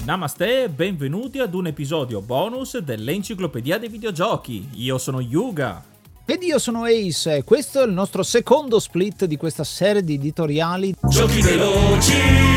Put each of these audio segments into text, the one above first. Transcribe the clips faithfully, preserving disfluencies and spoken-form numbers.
Namaste e benvenuti ad un episodio bonus dell'Enciclopedia dei Videogiochi. Io sono Yuga. Ed io sono Ace e questo è il nostro secondo split di questa serie di editoriali Giochi veloci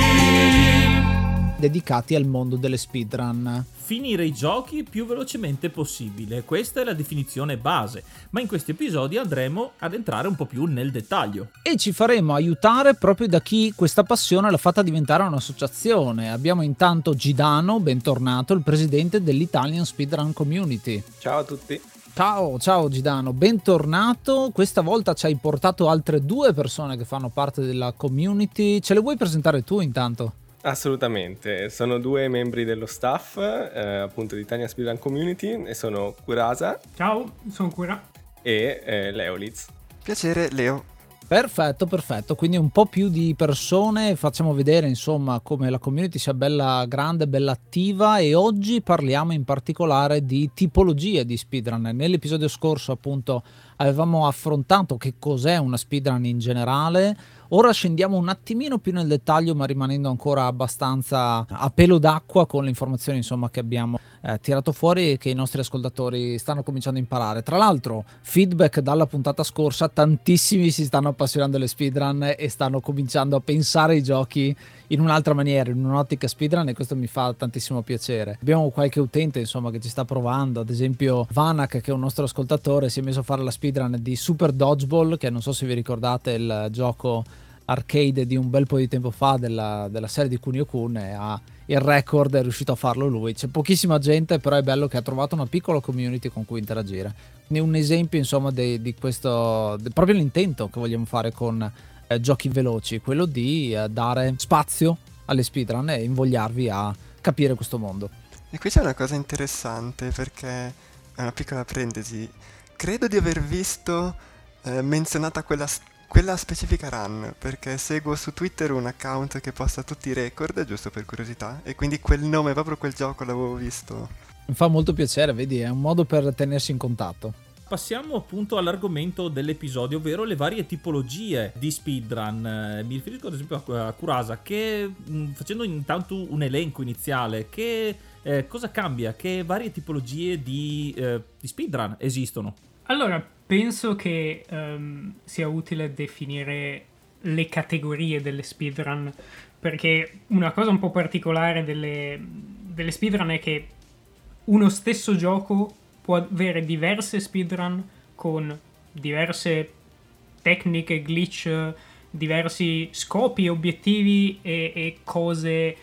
dedicati al mondo delle speedrun. Finire i giochi più velocemente possibile, questa è la definizione base, ma in questi episodi andremo ad entrare un po' più nel dettaglio. E ci faremo aiutare proprio da chi questa passione l'ha fatta diventare un'associazione. Abbiamo intanto Gidano, bentornato, il presidente dell'Italian Speedrun Community. Ciao a tutti. Ciao, ciao Gidano, bentornato. Questa volta ci hai portato altre due persone che fanno parte della community. Ce le vuoi presentare tu intanto? Assolutamente, sono due membri dello staff, eh, appunto di Italian Speedrun Community, e sono Kurasa. Ciao, sono Kura. E eh, Leoliz. Piacere, Leo. Perfetto, perfetto, quindi un po' più di persone, facciamo vedere insomma come la community sia bella grande, bella attiva, e oggi parliamo in particolare di tipologie di speedrun. Nell'episodio scorso appunto avevamo affrontato che cos'è una speedrun in generale. Ora scendiamo un attimino più nel dettaglio, ma rimanendo ancora abbastanza a pelo d'acqua con le informazioni insomma che abbiamo eh, tirato fuori e che i nostri ascoltatori stanno cominciando a imparare. Tra l'altro, feedback dalla puntata scorsa, tantissimi si stanno appassionando alle speedrun e stanno cominciando a pensare ai giochi in un'altra maniera, in un'ottica speedrun, e questo mi fa tantissimo piacere. Abbiamo qualche utente insomma che ci sta provando, ad esempio Vanak, che è un nostro ascoltatore, si è messo a fare la speedrun di Super Dodgeball, che non so se vi ricordate, il gioco arcade di un bel po' di tempo fa della, della serie di Kunio-kun, e ha il record, è riuscito a farlo lui. C'è pochissima gente, però è bello che ha trovato una piccola community con cui interagire. Quindi un esempio insomma di, di questo, di, proprio l'intento che vogliamo fare con eh, giochi veloci, quello di eh, dare spazio alle speedrun e invogliarvi a capire questo mondo. E qui c'è una cosa interessante, perché è una piccola parentesi. Credo di aver visto eh, menzionata quella Quella specifica run, perché seguo su Twitter un account che posta tutti i record, giusto per curiosità, e quindi quel nome, proprio quel gioco, l'avevo visto. Mi fa molto piacere, vedi, è un modo per tenersi in contatto. Passiamo appunto all'argomento dell'episodio, ovvero le varie tipologie di speedrun. Mi riferisco ad esempio a Kurasa, che facendo intanto un elenco iniziale, che eh, cosa cambia? Che varie tipologie di, eh, di speedrun esistono? Allora, penso che um, sia utile definire le categorie delle speedrun, perché una cosa un po' particolare delle, delle speedrun è che uno stesso gioco può avere diverse speedrun con diverse tecniche, glitch, diversi scopi, obiettivi e, e cose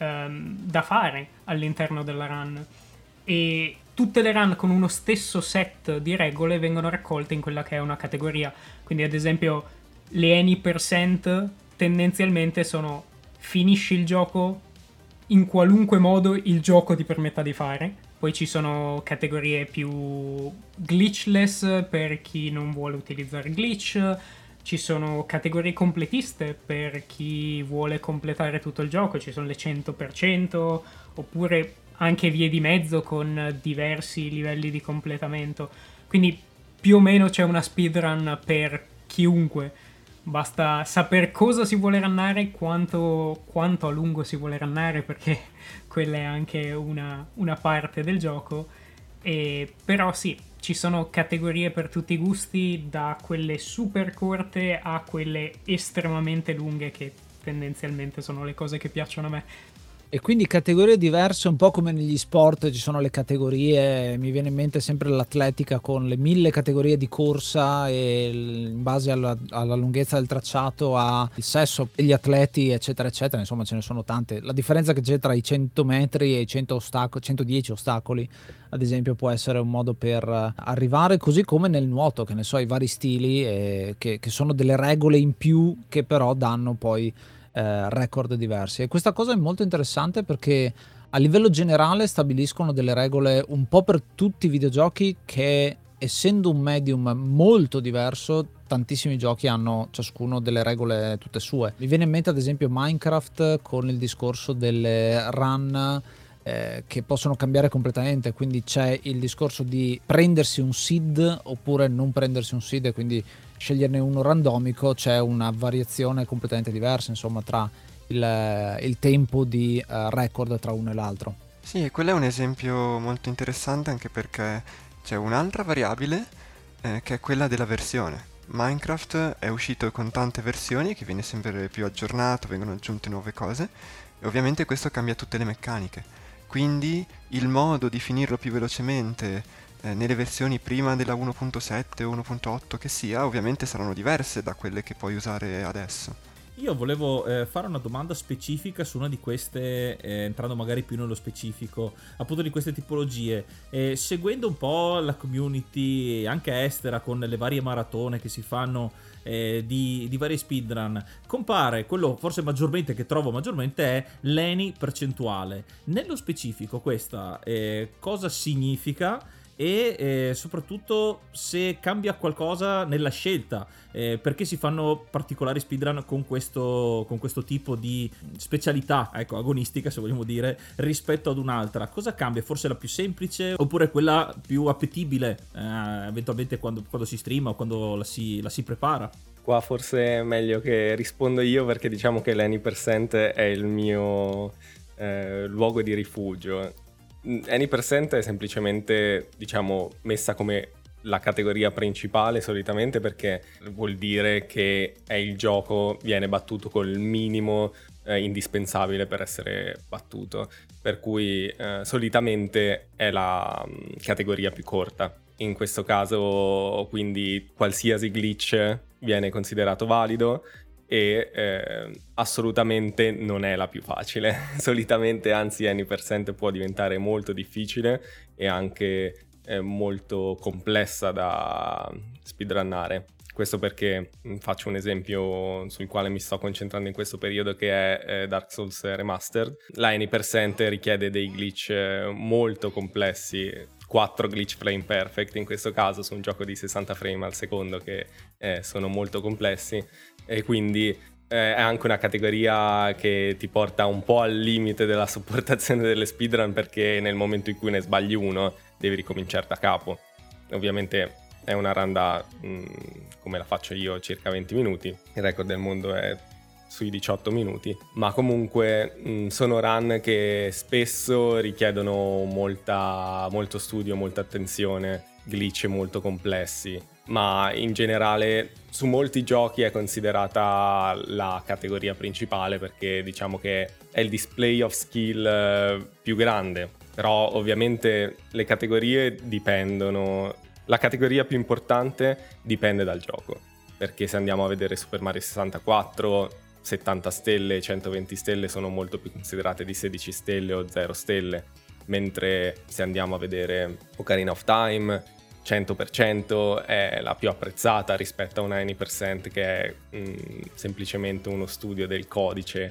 um, da fare all'interno della run. E tutte le run con uno stesso set di regole vengono raccolte in quella che è una categoria. Quindi ad esempio le any percent tendenzialmente sono: finisci il gioco in qualunque modo il gioco ti permetta di fare. Poi ci sono categorie più glitchless per chi non vuole utilizzare glitch, ci sono categorie completiste per chi vuole completare tutto il gioco, ci sono le cento per cento, oppure anche vie di mezzo con diversi livelli di completamento. Quindi più o meno c'è una speedrun per chiunque. Basta saper cosa si vuole runnare, quanto, quanto a lungo si vuole runnare, perché quella è anche una, una parte del gioco. E, però sì, ci sono categorie per tutti i gusti, da quelle super corte a quelle estremamente lunghe, che tendenzialmente sono le cose che piacciono a me. E quindi categorie diverse, un po' come negli sport ci sono le categorie, mi viene in mente sempre l'atletica con le mille categorie di corsa, e in base alla, alla lunghezza del tracciato, al sesso degli atleti, eccetera eccetera, insomma ce ne sono tante. La differenza che c'è tra i cento metri e i cento ostacoli, centodieci ostacoli ad esempio, può essere un modo per arrivare, così come nel nuoto, che ne so, i vari stili, eh, che, che sono delle regole in più che però danno poi Eh, record diversi. E questa cosa è molto interessante perché a livello generale stabiliscono delle regole un po' per tutti i videogiochi, che essendo un medium molto diverso, tantissimi giochi hanno ciascuno delle regole tutte sue. Mi viene in mente ad esempio Minecraft con il discorso delle run eh, che possono cambiare completamente, quindi c'è il discorso di prendersi un seed oppure non prendersi un seed, e quindi sceglierne uno randomico. C'è una variazione completamente diversa insomma tra il, il tempo di uh, record tra uno e l'altro. Sì, e quello è un esempio molto interessante anche perché c'è un'altra variabile eh, che è quella della versione. Minecraft è uscito con tante versioni che viene sempre più aggiornato, vengono aggiunte nuove cose e ovviamente questo cambia tutte le meccaniche. Quindi il modo di finirlo più velocemente eh, nelle versioni prima della uno punto sette o uno punto otto che sia, ovviamente saranno diverse da quelle che puoi usare adesso. Io volevo eh, fare una domanda specifica su una di queste, eh, entrando magari più nello specifico, appunto di queste tipologie. Eh, seguendo un po' la community anche estera con le varie maratone che si fanno eh, di, di varie speedrun, compare quello forse maggiormente che trovo maggiormente è l'E N I percentuale. Nello specifico questa eh, cosa significa? E eh, soprattutto se cambia qualcosa nella scelta, eh, perché si fanno particolari speedrun con questo, con questo tipo di specialità, ecco, agonistica se vogliamo dire, rispetto ad un'altra. Cosa cambia? Forse la più semplice oppure quella più appetibile eh, eventualmente quando, quando si streama o quando la si, la si prepara? Qua forse è meglio che rispondo io, perché diciamo che l'Any percent è il mio eh, luogo di rifugio. Any percent è semplicemente, diciamo, messa come la categoria principale solitamente perché vuol dire che è il gioco viene battuto col minimo eh, indispensabile per essere battuto, per cui eh, solitamente è la mh, categoria più corta. In questo caso quindi qualsiasi glitch viene considerato valido e eh, assolutamente non è la più facile. Solitamente, anzi, Any percent può diventare molto difficile e anche eh, molto complessa da speedrunnare. Questo perché faccio un esempio sul quale mi sto concentrando in questo periodo, che è eh, Dark Souls Remastered. La Any percent richiede dei glitch molto complessi, quattro glitch frame perfect in questo caso su un gioco di sessanta frame al secondo, che eh, sono molto complessi, e quindi eh, è anche una categoria che ti porta un po' al limite della sopportazione delle speedrun, perché nel momento in cui ne sbagli uno devi ricominciare da capo. Ovviamente è una run da, mh, come la faccio io, circa venti minuti, il record del mondo è sui diciotto minuti, ma comunque mh, sono run che spesso richiedono molta, molto studio, molta attenzione, glitch molto complessi, ma in generale su molti giochi è considerata la categoria principale perché diciamo che è il display of skill eh, più grande. Però ovviamente le categorie dipendono, la categoria più importante dipende dal gioco, perché se andiamo a vedere Super Mario sessantaquattro, settanta stelle, centoventi stelle sono molto più considerate di sedici stelle o zero stelle, mentre se andiamo a vedere Ocarina of Time, cento per cento è la più apprezzata rispetto a una Any percent che è mh, semplicemente uno studio del codice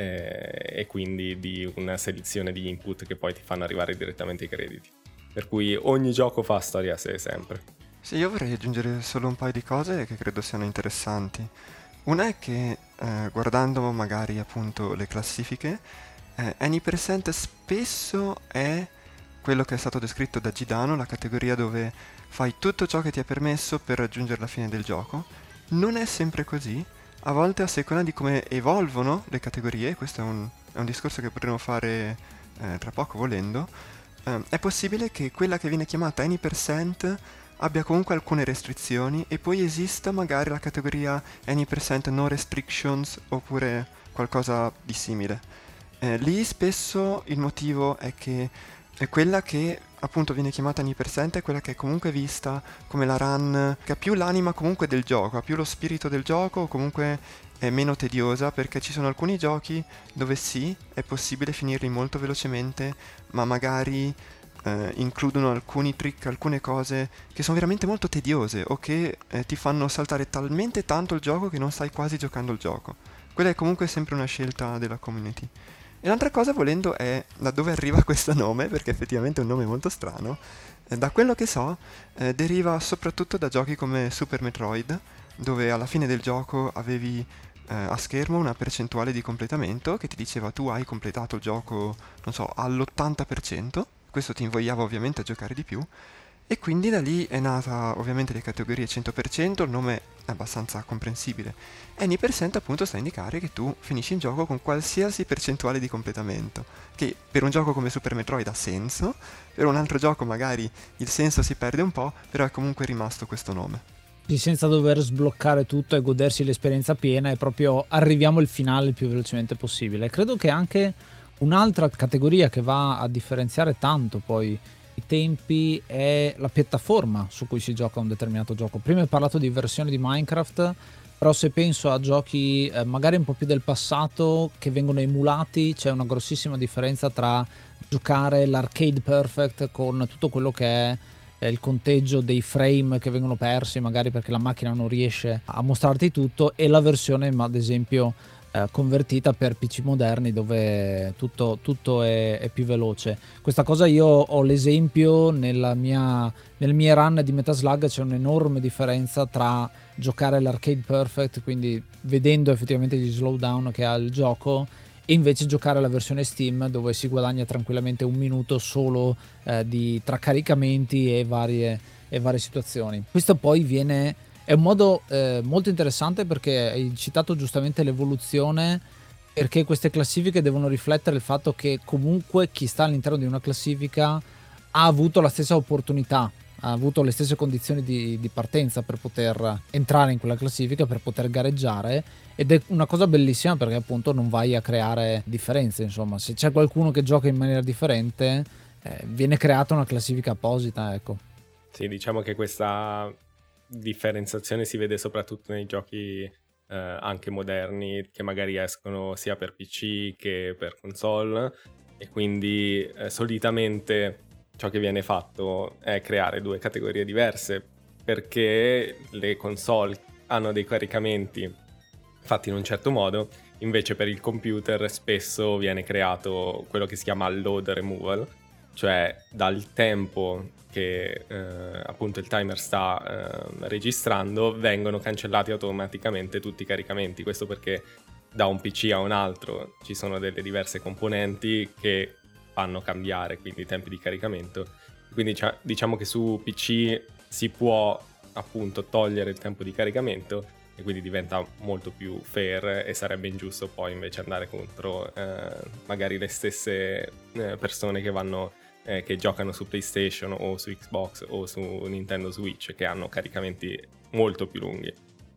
eh, e quindi di una selezione di input che poi ti fanno arrivare direttamente i crediti. Per cui ogni gioco fa storia a sé sempre. Sì, io vorrei aggiungere solo un paio di cose che credo siano interessanti. Una è che eh, guardando magari appunto le classifiche, eh, Any percent spesso è quello che è stato descritto da Gidano, la categoria dove fai tutto ciò che ti è permesso per raggiungere la fine del gioco. Non è sempre così, a volte a seconda di come evolvono le categorie, questo è un, è un discorso che potremo fare eh, tra poco volendo, eh, è possibile che quella che viene chiamata Any percent abbia comunque alcune restrizioni e poi esista magari la categoria Any percent no restrictions oppure qualcosa di simile. Eh, lì spesso il motivo è che è quella che appunto viene chiamata Any percent, è quella che è comunque vista come la run che ha più l'anima comunque del gioco, ha più lo spirito del gioco, o comunque è meno tediosa, perché ci sono alcuni giochi dove sì, è possibile finirli molto velocemente, ma magari eh, includono alcuni trick, alcune cose che sono veramente molto tediose o che eh, ti fanno saltare talmente tanto il gioco che non stai quasi giocando il gioco. Quella è comunque sempre una scelta della community. E l'altra cosa, volendo, è da dove arriva questo nome, perché effettivamente è un nome molto strano. Eh, da quello che so, eh, deriva soprattutto da giochi come Super Metroid, dove alla fine del gioco avevi eh, a schermo una percentuale di completamento che ti diceva tu hai completato il gioco, non so, all'ottanta per cento. Questo ti invogliava ovviamente a giocare di più. E quindi da lì è nata ovviamente le categorie cento per cento, il nome è abbastanza comprensibile. Any percent appunto sta a indicare che tu finisci il gioco con qualsiasi percentuale di completamento, che per un gioco come Super Metroid ha senso, per un altro gioco magari il senso si perde un po', però è comunque rimasto questo nome. Sì, senza dover sbloccare tutto e godersi l'esperienza piena, è proprio arriviamo al finale il più velocemente possibile. Credo che anche un'altra categoria che va a differenziare tanto poi i tempi è la piattaforma su cui si gioca un determinato gioco. Prima hai parlato di versioni di Minecraft, però se penso a giochi eh, magari un po' più del passato che vengono emulati, c'è una grossissima differenza tra giocare l'arcade perfect con tutto quello che è il conteggio dei frame che vengono persi magari perché la macchina non riesce a mostrarti tutto, e la versione ad esempio eh, convertita per P C moderni dove tutto, tutto è, è più veloce. Questa cosa io ho l'esempio nella mia, nelle mie run di Metal Slug, c'è un'enorme differenza tra giocare l'arcade perfect, quindi vedendo effettivamente gli slowdown che ha il gioco, e invece giocare la versione Steam dove si guadagna tranquillamente un minuto solo eh, di, tra caricamenti e varie, e varie situazioni. Questo poi viene è un modo eh, molto interessante, perché hai citato giustamente l'evoluzione, perché queste classifiche devono riflettere il fatto che comunque chi sta all'interno di una classifica ha avuto la stessa opportunità, ha avuto le stesse condizioni di, di partenza per poter entrare in quella classifica, per poter gareggiare, ed è una cosa bellissima perché appunto non vai a creare differenze. Insomma, se c'è qualcuno che gioca in maniera differente eh, viene creata una classifica apposita, ecco. Sì, diciamo che questa differenziazione si vede soprattutto nei giochi eh, anche moderni, che magari escono sia per P C che per console, e quindi eh, solitamente ciò che viene fatto è creare due categorie diverse, perché le console hanno dei caricamenti fatti in un certo modo, invece per il computer spesso viene creato quello che si chiama load removal, cioè dal tempo che eh, appunto il timer sta eh, registrando vengono cancellati automaticamente tutti i caricamenti. Questo perché da un P C a un altro ci sono delle diverse componenti che fanno cambiare quindi i tempi di caricamento, quindi diciamo che su P C si può appunto togliere il tempo di caricamento e quindi diventa molto più fair, e sarebbe ingiusto poi invece andare contro eh, magari le stesse eh, persone che vanno eh, che giocano su PlayStation o su Xbox o su Nintendo Switch, che hanno caricamenti molto più lunghi.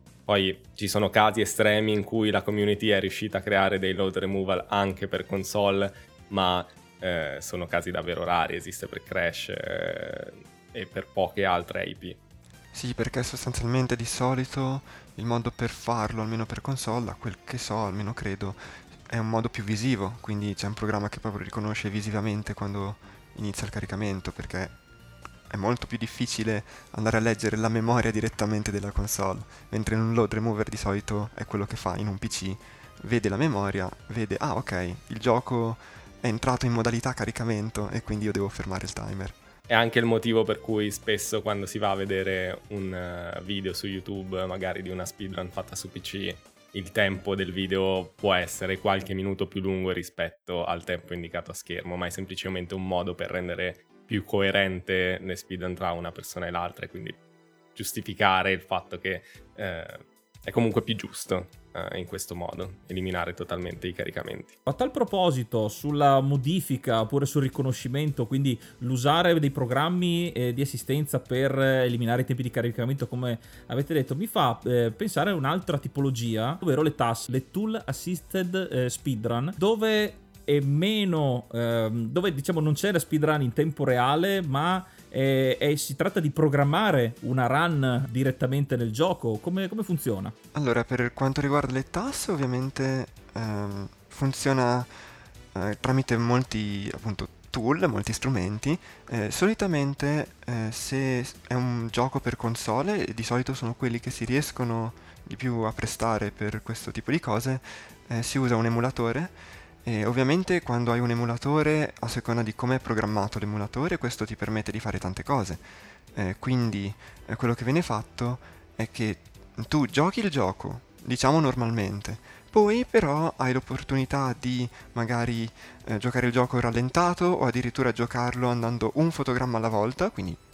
Poi ci sono casi estremi in cui la community è riuscita a creare dei load removal anche per console, ma eh, sono casi davvero rari, esiste per Crash eh, e per poche altre I P. Sì, perché sostanzialmente di solito il modo per farlo, almeno per console, a quel che so, almeno credo, è un modo più visivo, quindi c'è un programma che proprio riconosce visivamente quando inizia il caricamento, perché è molto più difficile andare a leggere la memoria direttamente della console, mentre in un load remover di solito è quello che fa in un P C, vede la memoria, vede, ah ok, il gioco è entrato in modalità caricamento e quindi io devo fermare il timer. È anche il motivo per cui spesso quando si va a vedere un video su YouTube, magari di una speedrun fatta su P C, il tempo del video può essere qualche minuto più lungo rispetto al tempo indicato a schermo, ma è semplicemente un modo per rendere più coerente le speedrun tra una persona e l'altra, e quindi giustificare il fatto che eh, è comunque più giusto eh, in questo modo eliminare totalmente i caricamenti. A tal proposito, sulla modifica oppure sul riconoscimento, quindi l'usare dei programmi eh, di assistenza per eliminare i tempi di caricamento, come avete detto, mi fa eh, pensare a un'altra tipologia, ovvero le T A S, le Tool Assisted eh, Speedrun, dove è meno ehm, dove diciamo non c'è la speedrun in tempo reale, ma è, è, si tratta di programmare una run direttamente nel gioco. Come, come funziona? Allora, per quanto riguarda le T A S, ovviamente ehm, funziona eh, tramite molti appunto tool, molti strumenti. Eh, solitamente eh, se è un gioco per console, di solito sono quelli che si riescono di più a prestare per questo tipo di cose, eh, si usa un emulatore. E ovviamente quando hai un emulatore, a seconda di come è programmato l'emulatore, questo ti permette di fare tante cose. Eh, quindi eh, quello che viene fatto è che tu giochi il gioco, diciamo normalmente, poi però hai l'opportunità di magari eh, giocare il gioco rallentato o addirittura giocarlo andando un fotogramma alla volta, quindi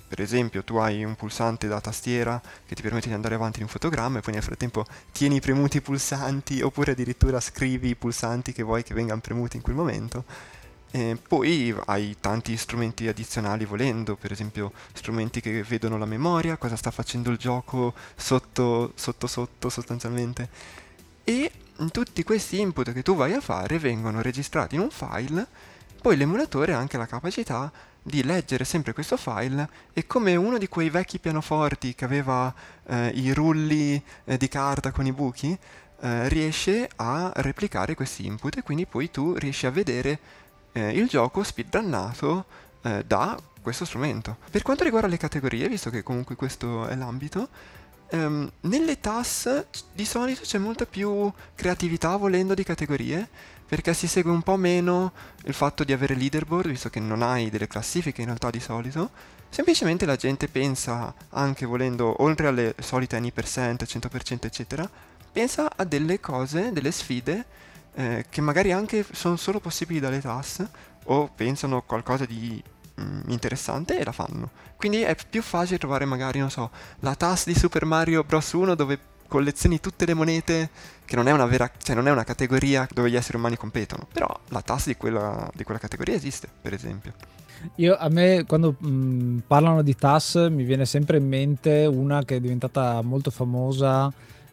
Per esempio, tu hai un pulsante da tastiera che ti permette di andare avanti in un fotogramma e poi nel frattempo tieni premuti i pulsanti, oppure addirittura scrivi i pulsanti che vuoi che vengano premuti in quel momento. E poi hai tanti strumenti addizionali volendo, per esempio strumenti che vedono la memoria, cosa sta facendo il gioco sotto sotto sotto sostanzialmente. E tutti questi input che tu vai a fare vengono registrati in un file, poi l'emulatore ha anche la capacità di leggere sempre questo file e, come uno di quei vecchi pianoforti che aveva eh, i rulli eh, di carta con i buchi, eh, riesce a replicare questi input, e quindi poi tu riesci a vedere eh, il gioco speedrunnato eh, da questo strumento. Per quanto riguarda le categorie, visto che comunque questo è l'ambito, ehm, nelle T A S di solito c'è molta più creatività volendo di categorie, perché si segue un po' meno il fatto di avere leaderboard, visto che non hai delle classifiche in realtà di solito. Semplicemente la gente pensa, anche volendo, oltre alle solite N percent, cento per cento eccetera, pensa a delle cose, delle sfide eh, che magari anche sono solo possibili dalle T A S, o pensano qualcosa di mm, interessante e la fanno. Quindi è più facile trovare magari, non so, la T A S di Super Mario Bros. uno dove collezioni tutte le monete, che non è una vera, cioè non è una categoria dove gli esseri umani competono, però la T A S di quella, di quella categoria esiste, per esempio. Io, a me, quando mh, parlano di T A S, mi viene sempre in mente una che è diventata molto famosa,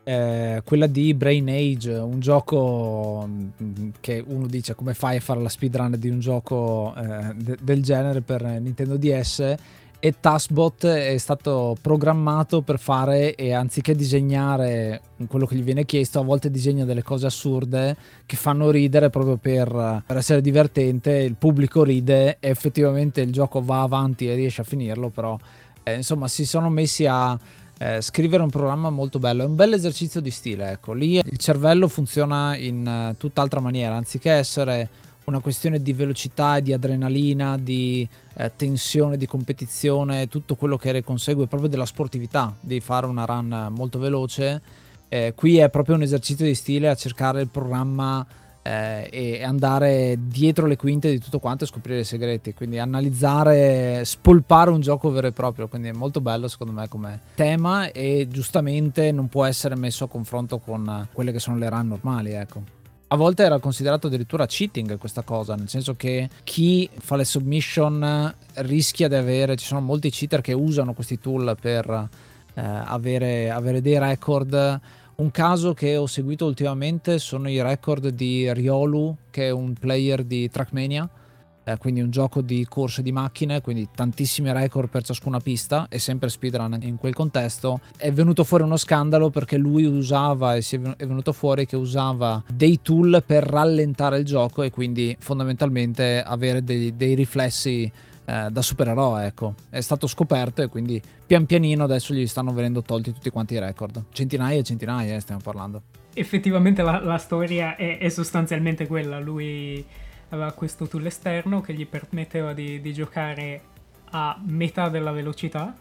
eh, quella di Brain Age, un gioco mh, che uno dice: come fai a fare la speedrun di un gioco eh, de- del genere per Nintendo D S? E TaskBot è stato programmato per fare, e anziché disegnare quello che gli viene chiesto, a volte disegna delle cose assurde che fanno ridere proprio per, per essere divertente. Il pubblico ride e effettivamente il gioco va avanti e riesce a finirlo, però eh, insomma si sono messi a eh, scrivere un programma molto bello. È un bel esercizio di stile, ecco. Lì il cervello funziona in uh, tutt'altra maniera, anziché essere una questione di velocità e di adrenalina, di eh, tensione, di competizione, tutto quello che ne consegue proprio della sportività, di fare una run molto veloce. Eh, qui è proprio un esercizio di stile a cercare il programma eh, e andare dietro le quinte di tutto quanto e scoprire i segreti, quindi analizzare, spolpare un gioco vero e proprio. Quindi è molto bello secondo me come tema, e giustamente non può essere messo a confronto con quelle che sono le run normali, ecco. A volte era considerato addirittura cheating questa cosa, nel senso che chi fa le submission rischia di avere, ci sono molti cheater che usano questi tool per eh, avere, avere dei record. Un caso che ho seguito ultimamente sono i record di Riolu, che è un player di Trackmania, eh, quindi un gioco di corse di macchine, quindi tantissimi record per ciascuna pista e sempre speedrun in quel contesto. È venuto fuori uno scandalo perché lui usava, e si è venuto fuori che usava dei tool per rallentare il gioco e quindi fondamentalmente avere dei, dei riflessi eh, da supereroe, ecco. È stato scoperto e quindi pian pianino adesso gli stanno venendo tolti tutti quanti i record, centinaia e centinaia, eh, stiamo parlando. Effettivamente la, la storia è, è sostanzialmente quella. Lui aveva questo tool esterno che gli permetteva di, di giocare a metà della velocità,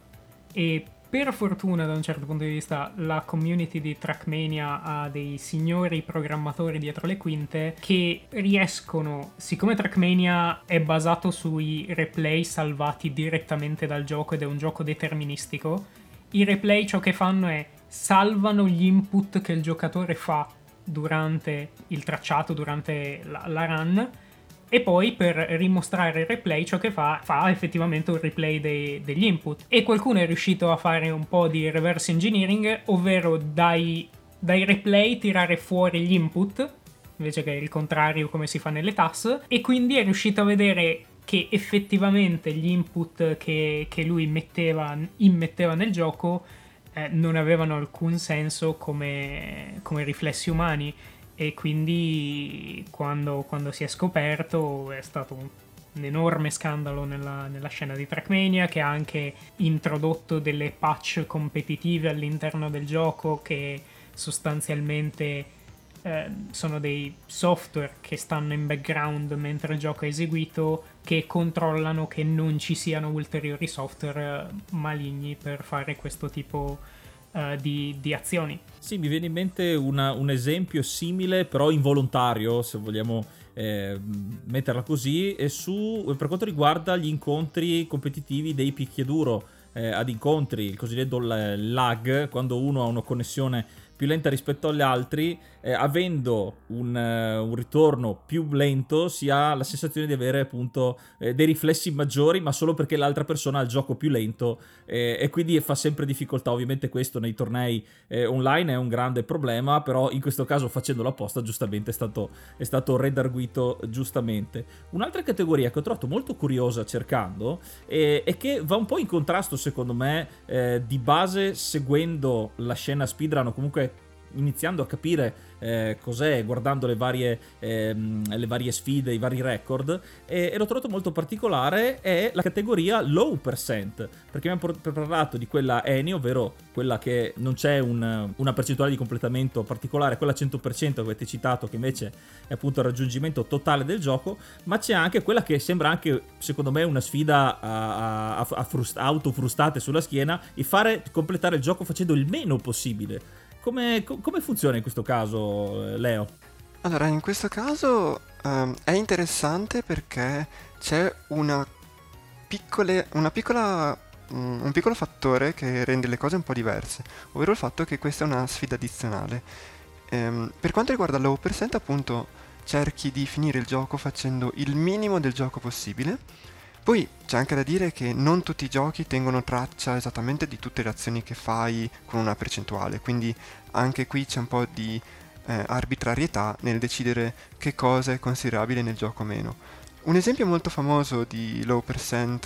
e per fortuna da un certo punto di vista la community di Trackmania ha dei signori programmatori dietro le quinte che riescono, siccome Trackmania è basato sui replay salvati direttamente dal gioco ed è un gioco deterministico, i replay ciò che fanno è salvano gli input che il giocatore fa durante il tracciato, durante la, la run, e poi per rimostrare il replay ciò che fa fa effettivamente un replay dei, degli input. E qualcuno è riuscito a fare un po' di reverse engineering, ovvero dai, dai replay tirare fuori gli input invece che il contrario come si fa nelle T A S, e quindi è riuscito a vedere che effettivamente gli input che, che lui metteva, immetteva nel gioco eh, non avevano alcun senso come, come riflessi umani. E quindi quando, quando si è scoperto è stato un, un enorme scandalo nella, nella scena di Trackmania, che ha anche introdotto delle patch competitive all'interno del gioco che sostanzialmente eh, sono dei software che stanno in background mentre il gioco è eseguito, che controllano che non ci siano ulteriori software maligni per fare questo tipo Uh, di, di azioni. Sì, mi viene in mente una, un esempio simile, però involontario, se vogliamo eh, metterla così, e su, per quanto riguarda gli incontri competitivi dei picchiaduro. eh, ad incontri, il cosiddetto lag, quando uno ha una connessione più lenta rispetto agli altri, eh, avendo un, uh, un ritorno più lento si ha la sensazione di avere appunto eh, dei riflessi maggiori, ma solo perché l'altra persona ha il gioco più lento, eh, e quindi fa sempre difficoltà. Ovviamente questo nei tornei eh, online è un grande problema, però in questo caso, facendolo apposta, giustamente è stato, è stato redarguito giustamente. Un'altra categoria che ho trovato molto curiosa cercando eh, e che va un po' in contrasto secondo me eh, di base, seguendo la scena speedrun o comunque iniziando a capire eh, cos'è, guardando le varie, ehm, le varie sfide, i vari record, e, e l'ho trovato molto particolare, è la categoria low percent, perché abbiamo parlato di quella Eni, ovvero quella che non c'è un, una percentuale di completamento particolare, quella cento per cento che avete citato, che invece è appunto il raggiungimento totale del gioco, ma c'è anche quella che sembra anche, secondo me, una sfida a, a, a frust- autofrustate sulla schiena, e fare completare il gioco facendo il meno possibile. Come, come funziona in questo caso, Leo? Allora, in questo caso um, è interessante perché c'è una, piccole, una piccola, um, un piccolo fattore che rende le cose un po' diverse, ovvero il fatto che questa è una sfida addizionale. Um, per quanto riguarda low percent, appunto, cerchi di finire il gioco facendo il minimo del gioco possibile. Poi c'è anche da dire che non tutti i giochi tengono traccia esattamente di tutte le azioni che fai con una percentuale, quindi anche qui c'è un po' di eh, arbitrarietà nel decidere che cosa è considerabile nel gioco o meno. Un esempio molto famoso di low percent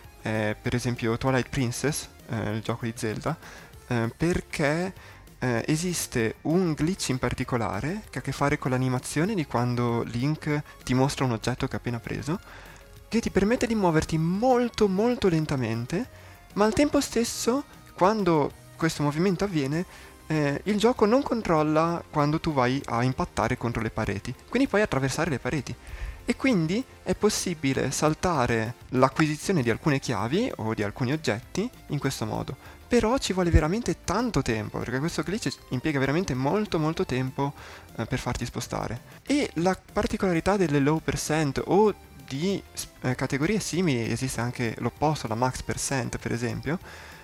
è per esempio Twilight Princess, eh, il gioco di Zelda, eh, perché eh, esiste un glitch in particolare che ha a che fare con l'animazione di quando Link ti mostra un oggetto che ha appena preso, che ti permette di muoverti molto molto lentamente, ma al tempo stesso, quando questo movimento avviene, eh, il gioco non controlla quando tu vai a impattare contro le pareti, quindi puoi attraversare le pareti. E quindi è possibile saltare l'acquisizione di alcune chiavi o di alcuni oggetti in questo modo. Però ci vuole veramente tanto tempo, perché questo glitch impiega veramente molto molto tempo eh, per farti spostare. E la particolarità delle low percent o di eh, categorie simili, esiste anche l'opposto, la max percent per esempio,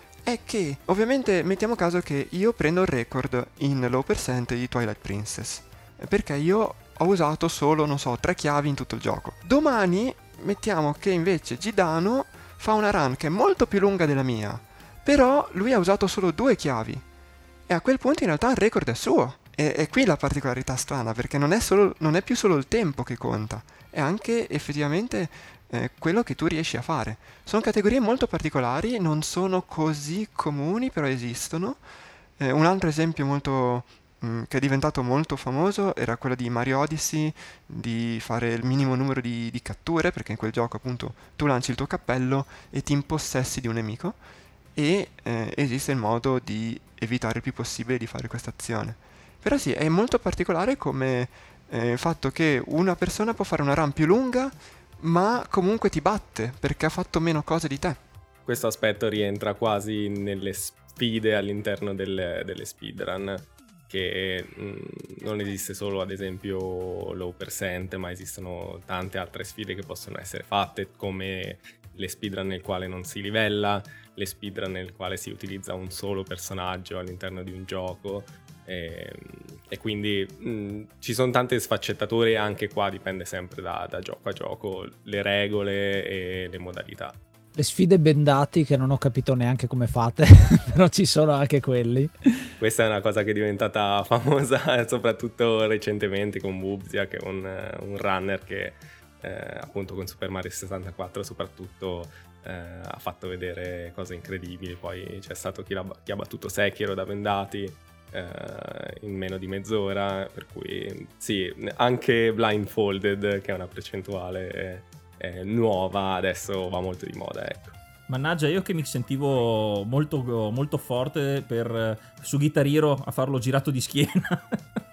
è che ovviamente mettiamo caso che io prendo il record in low percent di Twilight Princess, perché io ho usato solo, non so, tre chiavi in tutto il gioco. Domani mettiamo che invece Gidano fa una run che è molto più lunga della mia, però lui ha usato solo due chiavi, e a quel punto in realtà il record è suo. E, e qui la particolarità strana, perché non è, solo, non è più solo il tempo che conta, è anche effettivamente eh, quello che tu riesci a fare. Sono categorie molto particolari, non sono così comuni, però esistono. Eh, un altro esempio molto mh, che è diventato molto famoso era quello di Mario Odyssey, di fare il minimo numero di, di catture, perché in quel gioco appunto tu lanci il tuo cappello e ti impossessi di un nemico, e eh, esiste il modo di evitare il più possibile di fare questa azione. Però sì, è molto particolare come eh, il fatto che una persona può fare una run più lunga, ma comunque ti batte perché ha fatto meno cose di te. Questo aspetto rientra quasi nelle sfide all'interno delle, delle speedrun, che mh, non esiste solo ad esempio low percent, ma esistono tante altre sfide che possono essere fatte, come le speedrun nel quale non si livella, le speedrun nel quale si utilizza un solo personaggio all'interno di un gioco. E, e quindi mh, ci sono tante sfaccettature, anche qua dipende sempre da, da gioco a gioco, le regole e le modalità. Le sfide bendati che non ho capito neanche come fate, però ci sono anche quelli. Questa è una cosa che è diventata famosa soprattutto recentemente con Bubzia, che è un, un runner che eh, appunto con Super Mario sessantaquattro soprattutto eh, ha fatto vedere cose incredibili. Poi c'è stato chi, chi ha battuto Sekiro da bendati in meno di mezz'ora, per cui sì, anche Blindfolded, che è una percentuale eh, nuova, adesso va molto di moda, ecco. Mannaggia, io che mi sentivo molto, molto forte per, su Guitar Hero a farlo girato di schiena.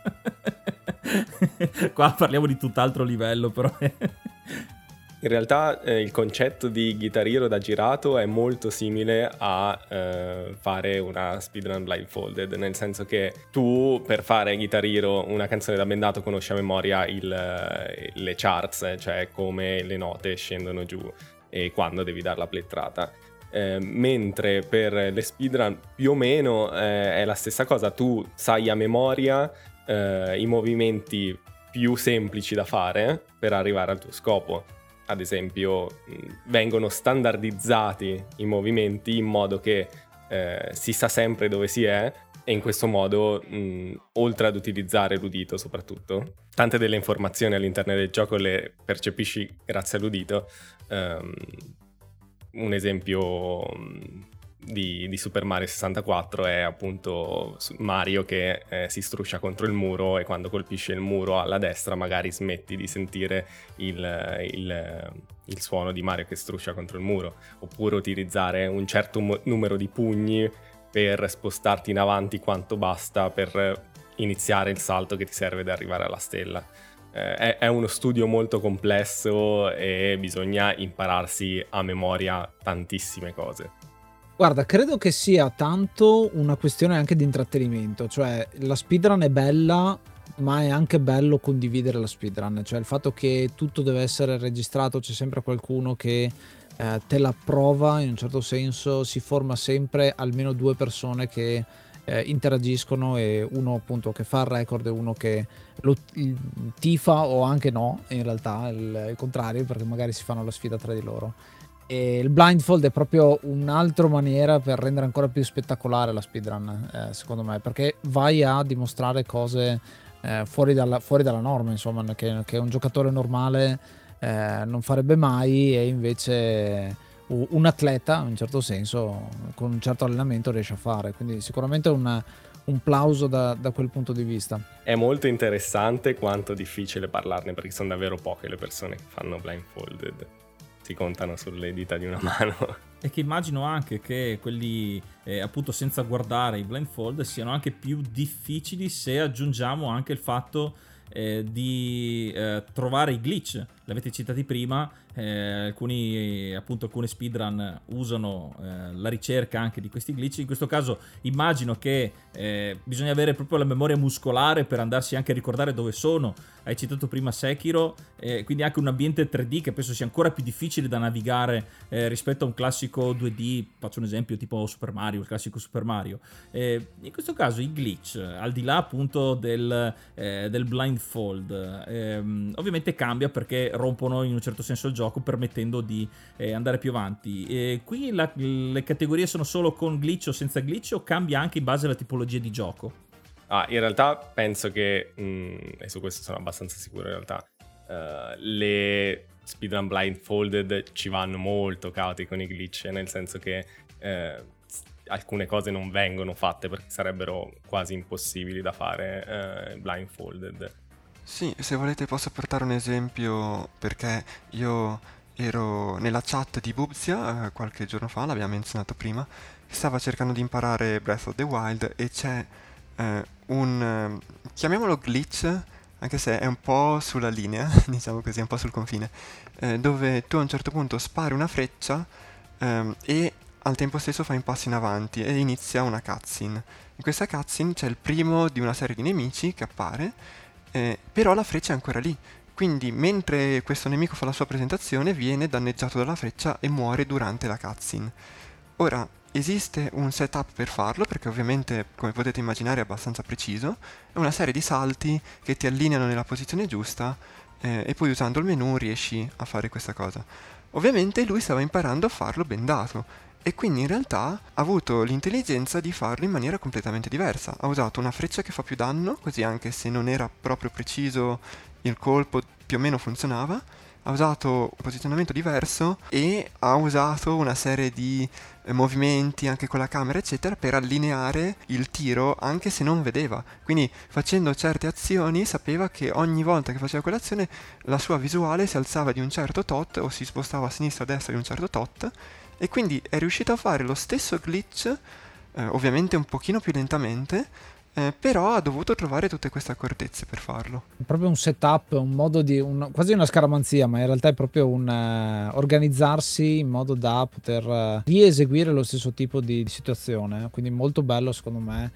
Qua parliamo di tutt'altro livello, però. In realtà eh, il concetto di Guitar Hero da girato è molto simile a eh, fare una speedrun blindfolded, nel senso che tu per fare Guitar Hero una canzone da bendato conosci a memoria il, le charts, cioè come le note scendono giù e quando devi dar la plettrata. Eh, mentre per le speedrun più o meno eh, è la stessa cosa, tu sai a memoria eh, i movimenti più semplici da fare per arrivare al tuo scopo. Ad esempio mh, vengono standardizzati i movimenti in modo che eh, si sa sempre dove si è, e in questo modo mh, oltre ad utilizzare l'udito soprattutto, tante delle informazioni all'interno del gioco le percepisci grazie all'udito. um, Un esempio di, di Super Mario sessantaquattro è appunto Mario che eh, si struscia contro il muro, e quando colpisce il muro alla destra magari smetti di sentire il, il, il suono di Mario che struscia contro il muro, oppure utilizzare un certo m- numero di pugni per spostarti in avanti quanto basta per iniziare il salto che ti serve ad arrivare alla stella. È, è uno studio molto complesso e bisogna impararsi a memoria tantissime cose. Guarda, credo che sia tanto una questione anche di intrattenimento, cioè la speedrun è bella, ma è anche bello condividere la speedrun, cioè il fatto che tutto deve essere registrato, c'è sempre qualcuno che eh, te la prova, in un certo senso si forma sempre almeno due persone che Eh, interagiscono, e uno appunto che fa il record e uno che lo tifa, o anche no, in realtà il, il contrario, perché magari si fanno la sfida tra di loro. E il blindfold è proprio un'altra maniera per rendere ancora più spettacolare la speedrun, eh, secondo me, perché vai a dimostrare cose eh, fuori, dalla, fuori dalla norma, insomma, che, che un giocatore normale eh, non farebbe mai, e invece un atleta in un certo senso con un certo allenamento riesce a fare, quindi sicuramente un, un plauso da, da quel punto di vista. È molto interessante quanto difficile parlarne, perché sono davvero poche le persone che fanno blindfolded, si contano sulle dita di una mano. E che immagino anche che quelli eh, appunto senza guardare i blindfold siano anche più difficili, se aggiungiamo anche il fatto eh, di eh, trovare i glitch. L'avete citati prima, eh, alcuni appunto alcune speedrun usano eh, la ricerca anche di questi glitch. In questo caso immagino che eh, bisogna avere proprio la memoria muscolare per andarsi anche a ricordare dove sono. Hai citato prima Sekiro, eh, quindi anche un ambiente tre D che penso sia ancora più difficile da navigare eh, rispetto a un classico due D. Faccio un esempio tipo Super Mario, il classico Super Mario. Eh, in questo caso i glitch, al di là appunto del, eh, del blindfold, ehm, ovviamente cambia perché rompono in un certo senso il gioco, permettendo di eh, andare più avanti. E qui la, le categorie sono solo con glitch o senza glitch, o cambia anche in base alla tipologia di gioco? Ah, in realtà penso che, mh, e su questo sono abbastanza sicuro in realtà, uh, le speedrun blindfolded ci vanno molto cauti con i glitch, nel senso che uh, alcune cose non vengono fatte perché sarebbero quasi impossibili da fare uh, blindfolded. Sì, se volete posso portare un esempio, perché io ero nella chat di Bubzia eh, qualche giorno fa, l'abbiamo menzionato prima, stava cercando di imparare Breath of the Wild, e c'è eh, un, eh, chiamiamolo glitch, anche se è un po' sulla linea, diciamo così, un po' sul confine, eh, dove tu a un certo punto spari una freccia ehm, e al tempo stesso fai un passo in avanti e inizia una cutscene. In questa cutscene c'è il primo di una serie di nemici che appare, Eh, però la freccia è ancora lì, quindi mentre questo nemico fa la sua presentazione viene danneggiato dalla freccia e muore durante la cutscene. Ora, esiste un setup per farlo, perché ovviamente, come potete immaginare, è abbastanza preciso, è una serie di salti che ti allineano nella posizione giusta eh, e poi usando il menu riesci a fare questa cosa. Ovviamente lui stava imparando a farlo bendato, e quindi in realtà ha avuto l'intelligenza di farlo in maniera completamente diversa. Ha usato una freccia che fa più danno, così anche se non era proprio preciso il colpo più o meno funzionava. Ha usato un posizionamento diverso e ha usato una serie di eh, movimenti anche con la camera eccetera per allineare il tiro anche se non vedeva. Quindi facendo certe azioni sapeva che ogni volta che faceva quell'azione la sua visuale si alzava di un certo tot o si spostava a sinistra o a destra di un certo tot. E quindi è riuscito a fare lo stesso glitch, eh, ovviamente un pochino più lentamente, eh, però ha dovuto trovare tutte queste accortezze per farlo. È proprio un setup, un modo di, un, quasi una scaramanzia, ma in realtà è proprio un uh, organizzarsi in modo da poter uh, rieseguire lo stesso tipo di, di situazione, quindi molto bello secondo me.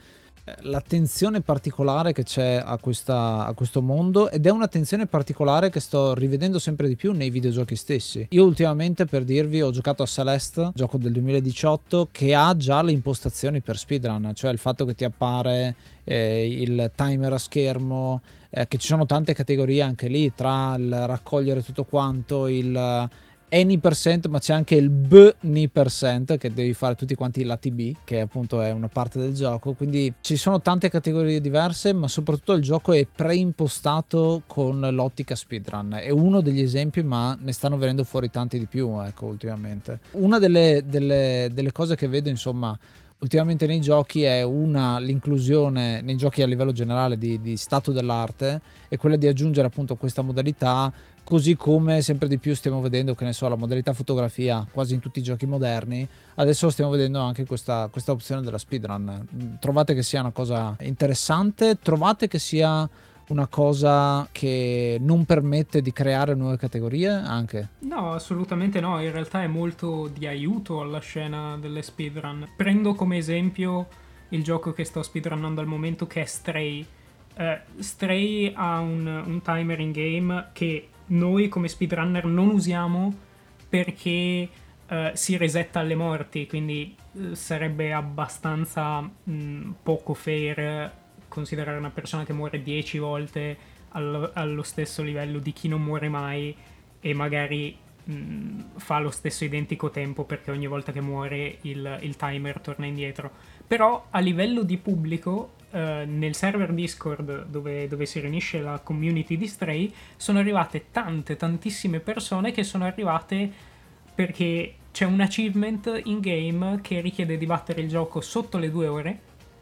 l'attenzione particolare che c'è a, questa, a questo mondo, ed è un'attenzione particolare che sto rivedendo sempre di più nei videogiochi stessi. Io ultimamente, per dirvi, ho giocato a Celeste, gioco del duemiladiciotto, che ha già le impostazioni per speedrun, cioè il fatto che ti appare eh, il timer a schermo, eh, che ci sono tante categorie anche lì, tra il raccogliere tutto quanto, il any percent, ma c'è anche il B ni percent, che devi fare tutti quanti l'A T B, che appunto è una parte del gioco. Quindi ci sono tante categorie diverse, ma soprattutto il gioco è preimpostato con l'ottica speedrun. È uno degli esempi, ma ne stanno venendo fuori tanti di più, ecco, ultimamente. Una delle, delle, delle cose che vedo, insomma, ultimamente nei giochi è una l'inclusione nei giochi a livello generale di, di stato dell'arte, è quella di aggiungere appunto questa modalità, così come sempre di più stiamo vedendo, che ne so, la modalità fotografia quasi in tutti i giochi moderni. Adesso stiamo vedendo anche questa, questa opzione della speedrun. Trovate che sia una cosa interessante? Trovate che sia una cosa che non permette di creare nuove categorie anche? No, assolutamente no, in realtà è molto di aiuto alla scena delle speedrun. Prendo come esempio il gioco che sto speedrunnando al momento, che è Stray. Uh, Stray ha un, un timer in game che noi come speedrunner non usiamo perché uh, si resetta alle morti, quindi uh, sarebbe abbastanza mh, poco fair considerare una persona che muore dieci volte allo, allo stesso livello di chi non muore mai e magari mh, fa lo stesso identico tempo, perché ogni volta che muore il, il timer torna indietro. Però a livello di pubblico, eh, nel server Discord dove, dove si riunisce la community di Stray, sono arrivate tante, tantissime persone che sono arrivate perché c'è un achievement in game che richiede di battere il gioco sotto le due ore.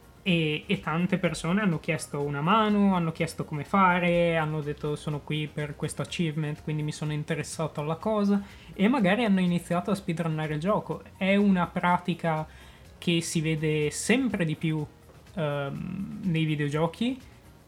E, e tante persone hanno chiesto una mano, hanno chiesto come fare, hanno detto sono qui per questo achievement, quindi mi sono interessato alla cosa, e magari hanno iniziato a speedrunnare il gioco. È una pratica che si vede sempre di più um, nei videogiochi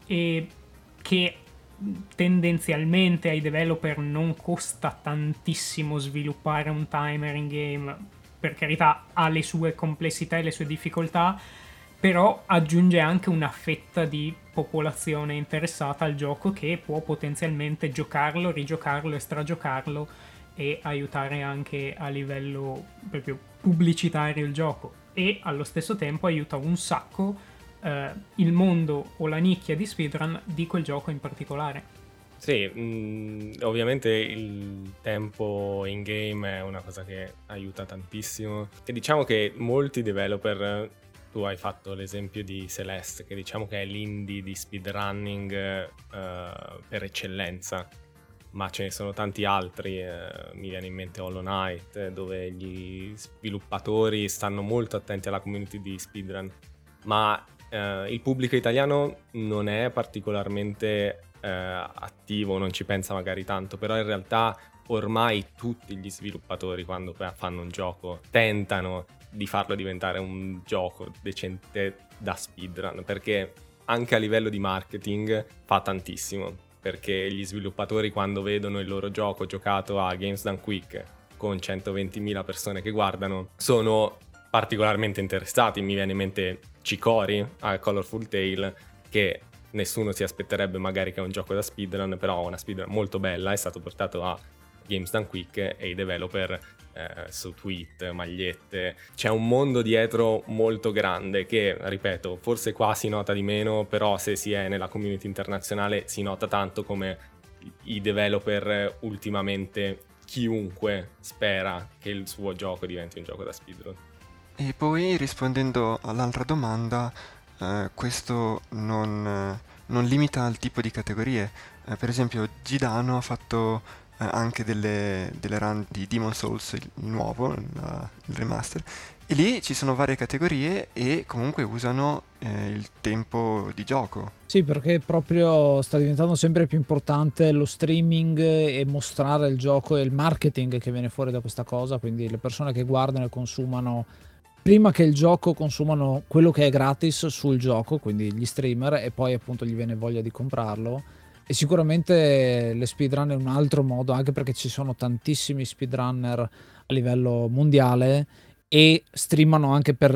e che tendenzialmente ai developer non costa tantissimo sviluppare un timer in game. Per carità, ha le sue complessità e le sue difficoltà, però aggiunge anche una fetta di popolazione interessata al gioco che può potenzialmente giocarlo, rigiocarlo e stragiocarlo e aiutare anche a livello proprio pubblicitario il gioco. E allo stesso tempo aiuta un sacco eh, il mondo o la nicchia di speedrun di quel gioco in particolare. Sì, mh, ovviamente il tempo in game è una cosa che aiuta tantissimo, e diciamo che molti developer, tu hai fatto l'esempio di Celeste, che diciamo che è l'indie di speedrunning uh, per eccellenza, ma ce ne sono tanti altri, uh, mi viene in mente Hollow Knight, dove gli sviluppatori stanno molto attenti alla community di speedrun, ma uh, il pubblico italiano non è particolarmente uh, attivo, non ci pensa magari tanto, però in realtà ormai tutti gli sviluppatori, quando fanno un gioco, tentano di farlo diventare un gioco decente da speedrun, perché anche a livello di marketing fa tantissimo, perché gli sviluppatori, quando vedono il loro gioco giocato a Games Done Quick con centoventimila persone che guardano, sono particolarmente interessati. Mi viene in mente Cicori a Colorful Tale, che nessuno si aspetterebbe magari che è un gioco da speedrun, però è una speedrun molto bella, è stato portato a Games Done Quick e i developer eh, su tweet, magliette, c'è un mondo dietro molto grande che, ripeto, forse qua si nota di meno, però se si è nella community internazionale si nota tanto come i developer ultimamente, chiunque spera che il suo gioco diventi un gioco da speedrun. E poi, rispondendo all'altra domanda, eh, questo non, eh, non limita al tipo di categorie. Eh, per esempio Gidano ha fatto anche delle, delle run di Demon's Souls, il nuovo, la, il remaster, e lì ci sono varie categorie e comunque usano eh, il tempo di gioco. Sì, perché proprio sta diventando sempre più importante lo streaming e mostrare il gioco e il marketing che viene fuori da questa cosa, quindi le persone che guardano e consumano prima che il gioco consumano quello che è gratis sul gioco, quindi gli streamer, e poi appunto gli viene voglia di comprarlo. E sicuramente le speedrun è un altro modo, anche perché ci sono tantissimi speedrunner a livello mondiale e streamano anche per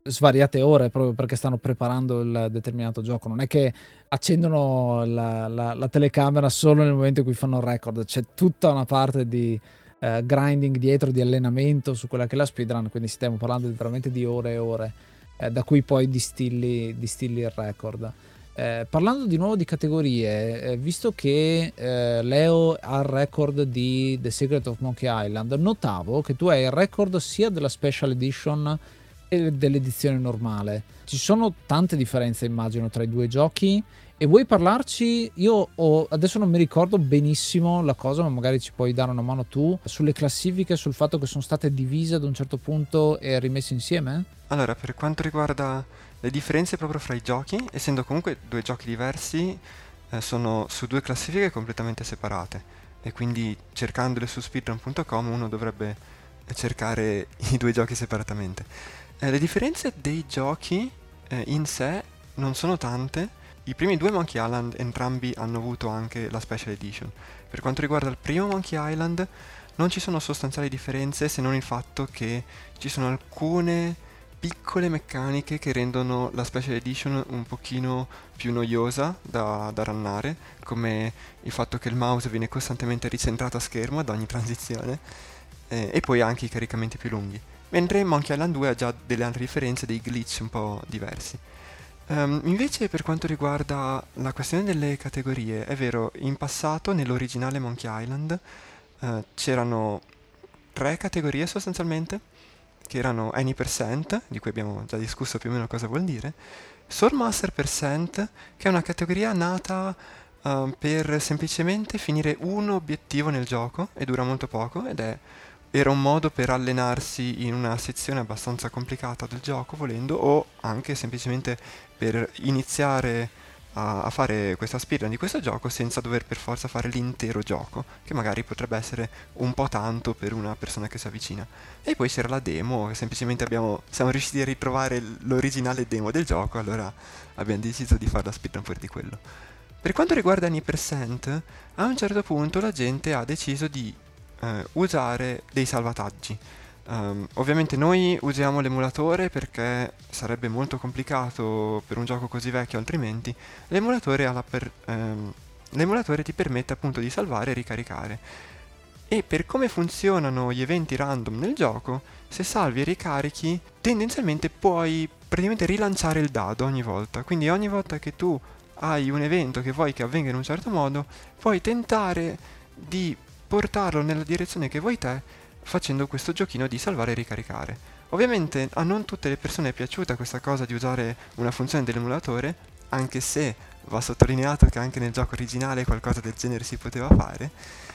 svariate ore proprio perché stanno preparando il determinato gioco. Non è che accendono la, la, la telecamera solo nel momento in cui fanno il record, c'è tutta una parte di uh, grinding dietro, di allenamento su quella che è la speedrun, quindi stiamo parlando veramente di ore e ore, eh, da cui poi distilli, distilli il record. Eh, parlando di nuovo di categorie, eh, visto che eh, Leo ha il record di The Secret of Monkey Island, notavo che tu hai il record sia della Special Edition e dell'edizione normale. Ci sono tante differenze, immagino, tra i due giochi, e vuoi parlarci? Io ho, adesso non mi ricordo benissimo la cosa, ma magari ci puoi dare una mano tu, sulle classifiche, sul fatto che sono state divise ad un certo punto e rimesse insieme? Allora, per quanto riguarda le differenze proprio fra i giochi, essendo comunque due giochi diversi, eh, sono su due classifiche completamente separate, e quindi cercandole su speedrun punto com uno dovrebbe cercare i due giochi separatamente. Eh, le differenze dei giochi eh, in sé non sono tante. I primi due Monkey Island entrambi hanno avuto anche la Special Edition. Per quanto riguarda il primo Monkey Island non ci sono sostanziali differenze, se non il fatto che ci sono alcune piccole meccaniche che rendono la Special Edition un pochino più noiosa da, da runnare, come il fatto che il mouse viene costantemente ricentrato a schermo ad ogni transizione, eh, e poi anche i caricamenti più lunghi. Mentre Monkey Island due ha già delle altre differenze, dei glitch un po' diversi. Um, invece per quanto riguarda la questione delle categorie, è vero, in passato nell'originale Monkey Island uh, c'erano tre categorie sostanzialmente, che erano Any Percent, di cui abbiamo già discusso più o meno cosa vuol dire, Swordmaster Percent, che è una categoria nata uh, per semplicemente finire un obiettivo nel gioco, e dura molto poco, ed è era un modo per allenarsi in una sezione abbastanza complicata del gioco, volendo, o anche semplicemente per iniziare a, a fare questa speedrun di questo gioco senza dover per forza fare l'intero gioco, che magari potrebbe essere un po' tanto per una persona che si avvicina. E poi c'era la demo, semplicemente abbiamo, siamo riusciti a ritrovare l'originale demo del gioco, allora abbiamo deciso di fare la speedrun fuori di quello. Per quanto riguarda Any Percent, a un certo punto la gente ha deciso di Uh, usare dei salvataggi. Um, ovviamente noi usiamo l'emulatore perché sarebbe molto complicato per un gioco così vecchio altrimenti. L'emulatore, ha la per, um, l'emulatore ti permette appunto di salvare e ricaricare. E per come funzionano gli eventi random nel gioco, se salvi e ricarichi, tendenzialmente puoi praticamente rilanciare il dado ogni volta. Quindi ogni volta che tu hai un evento che vuoi che avvenga in un certo modo, puoi tentare di portarlo nella direzione che vuoi te, facendo questo giochino di salvare e ricaricare. Ovviamente a non tutte le persone è piaciuta questa cosa di usare una funzione dell'emulatore, anche se va sottolineato che anche nel gioco originale qualcosa del genere si poteva fare,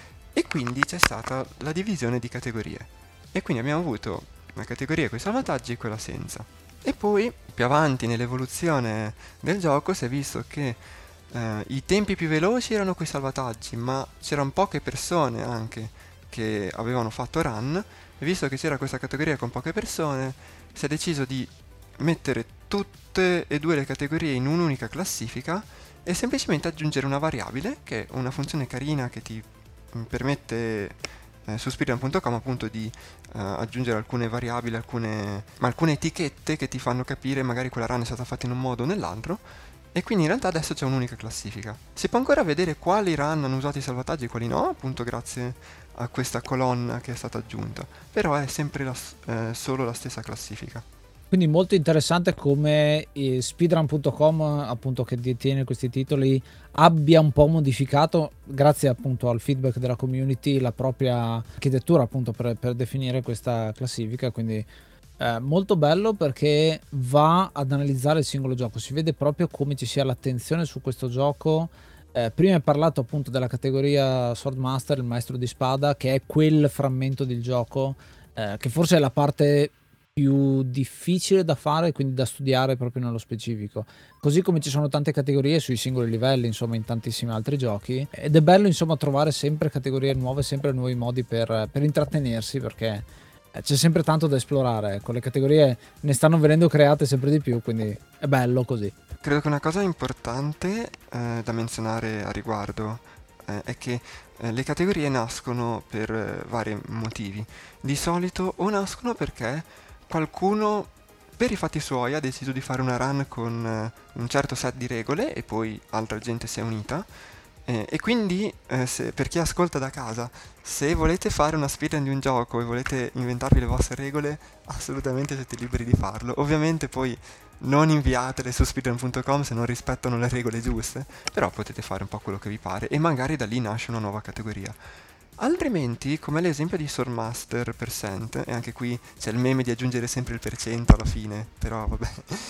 e quindi c'è stata la divisione di categorie. E quindi abbiamo avuto una categoria con i salvataggi e quella senza. E poi, più avanti nell'evoluzione del gioco, si è visto che Uh, i tempi più veloci erano quei salvataggi, ma c'erano poche persone anche che avevano fatto run, e visto che c'era questa categoria con poche persone, si è deciso di mettere tutte e due le categorie in un'unica classifica e semplicemente aggiungere una variabile, che è una funzione carina che ti permette eh, su speedrun punto com appunto di uh, aggiungere alcune variabili, alcune, ma alcune etichette che ti fanno capire magari quella run è stata fatta in un modo o nell'altro. E quindi in realtà adesso c'è un'unica classifica. Si può ancora vedere quali run hanno usato i salvataggi e quali no, appunto grazie a questa colonna che è stata aggiunta. Però è sempre la, eh, solo la stessa classifica. Quindi molto interessante come eh, speedrun punto com, appunto, che detiene questi titoli, abbia un po' modificato, grazie appunto al feedback della community, la propria architettura appunto per, per definire questa classifica. Quindi Eh, molto bello perché va ad analizzare il singolo gioco, si vede proprio come ci sia l'attenzione su questo gioco. Eh, prima hai parlato appunto della categoria Swordmaster, il maestro di spada, che è quel frammento del gioco eh, che forse è la parte più difficile da fare, quindi da studiare proprio nello specifico, così come ci sono tante categorie sui singoli livelli, insomma, in tantissimi altri giochi, ed è bello insomma trovare sempre categorie nuove, sempre nuovi modi per, per intrattenersi, perché c'è sempre tanto da esplorare, con le categorie ne stanno venendo create sempre di più, quindi è bello così. Credo che una cosa importante eh, da menzionare a riguardo eh, è che eh, le categorie nascono per eh, vari motivi. Di solito o nascono perché qualcuno per i fatti suoi ha deciso di fare una run con eh, un certo set di regole e poi altra gente si è unita. Eh, e quindi eh, se, per chi ascolta da casa, se volete fare una speedrun di un gioco e volete inventarvi le vostre regole, assolutamente siete liberi di farlo. Ovviamente poi non inviatele su speedrun punto com se non rispettano le regole giuste, però potete fare un po' quello che vi pare e magari da lì nasce una nuova categoria. Altrimenti, come l'esempio di Swordmaster percent, e anche qui c'è il meme di aggiungere sempre il percento alla fine, però vabbè,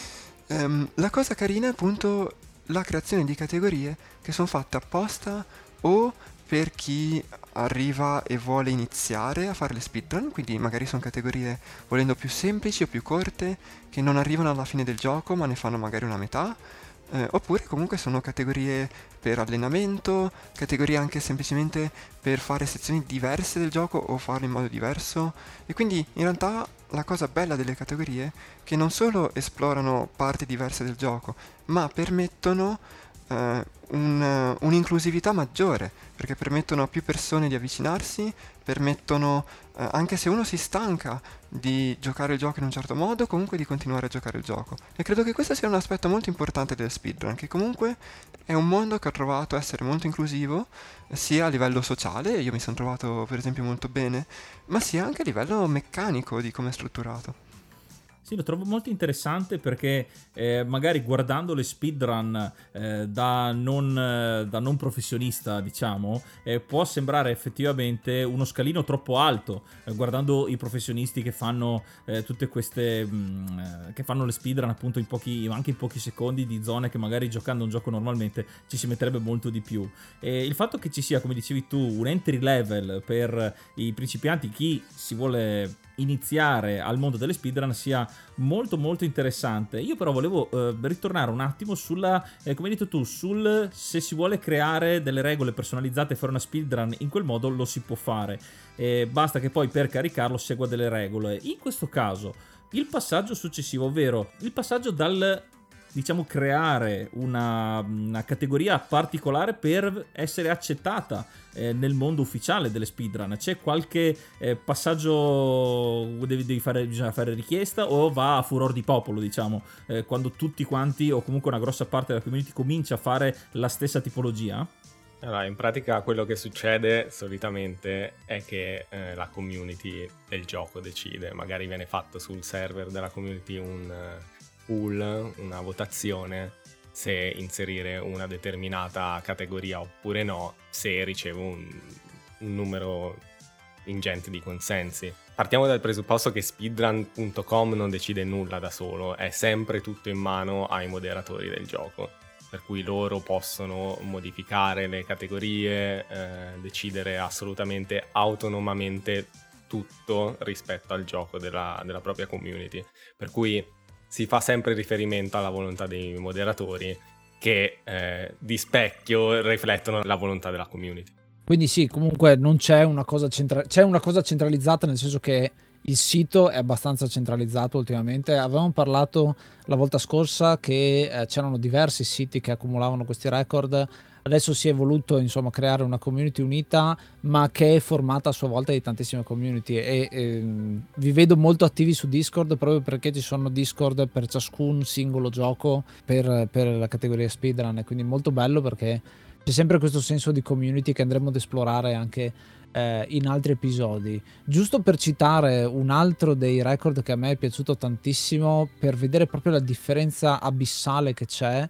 um, la cosa carina è appunto la creazione di categorie che sono fatte apposta o per chi arriva e vuole iniziare a fare le speedrun, quindi magari sono categorie volendo più semplici o più corte che non arrivano alla fine del gioco ma ne fanno magari una metà, eh, oppure comunque sono categorie per allenamento, categorie anche semplicemente per fare sezioni diverse del gioco o farle in modo diverso. E quindi in realtà la cosa bella delle categorie è che non solo esplorano parti diverse del gioco, ma permettono eh, un, un'inclusività maggiore, perché permettono a più persone di avvicinarsi, permettono, eh, anche se uno si stanca di giocare il gioco in un certo modo, comunque di continuare a giocare il gioco. E credo che questo sia un aspetto molto importante delle speedrun, che comunque è un mondo che ho trovato essere molto inclusivo, sia a livello sociale, io mi sono trovato per esempio molto bene, ma sia anche a livello meccanico di come è strutturato. Sì, lo trovo molto interessante perché eh, magari guardando le speedrun eh, da, non, eh, da non professionista, diciamo, eh, può sembrare effettivamente uno scalino troppo alto, eh, guardando i professionisti che fanno eh, tutte queste mh, che fanno le speedrun appunto in pochi, anche in pochi secondi, di zone che magari giocando un gioco normalmente ci si metterebbe molto di più. E il fatto che ci sia, come dicevi tu, un entry level per i principianti, chi si vuole iniziare al mondo delle speedrun, sia molto molto interessante. Io però volevo eh, ritornare un attimo sulla, eh, come hai detto tu, sul se si vuole creare delle regole personalizzate e fare una speedrun in quel modo lo si può fare, eh, basta che poi per caricarlo segua delle regole. In questo caso il passaggio successivo, ovvero il passaggio dal, diciamo, creare una, una categoria particolare per essere accettata eh, nel mondo ufficiale delle speedrun, c'è qualche eh, passaggio, devi, devi fare, bisogna fare richiesta, o va a furor di popolo, diciamo, eh, quando tutti quanti o comunque una grossa parte della community comincia a fare la stessa tipologia? Allora, in pratica quello che succede solitamente è che eh, la community del gioco decide, magari viene fatto sul server della community un pool, una votazione, se inserire una determinata categoria oppure no, se riceve un, un numero ingente di consensi. Partiamo dal presupposto che speedrun punto com non decide nulla da solo, è sempre tutto in mano ai moderatori del gioco, per cui loro possono modificare le categorie, eh, decidere assolutamente autonomamente tutto rispetto al gioco della, della propria community, per cui si fa sempre riferimento alla volontà dei moderatori che eh, di specchio riflettono la volontà della community. Quindi sì, comunque non c'è una cosa centra- c'è una cosa centralizzata, nel senso che il sito è abbastanza centralizzato ultimamente. Avevamo parlato la volta scorsa che eh, c'erano diversi siti che accumulavano questi record. Adesso si è voluto, insomma, creare una community unita, ma che è formata a sua volta di tantissime community, e ehm, vi vedo molto attivi su Discord, proprio perché ci sono Discord per ciascun singolo gioco per, per la categoria speedrun, e quindi molto bello perché c'è sempre questo senso di community che andremo ad esplorare anche eh, in altri episodi. Giusto per citare un altro dei record che a me è piaciuto tantissimo, per vedere proprio la differenza abissale che c'è,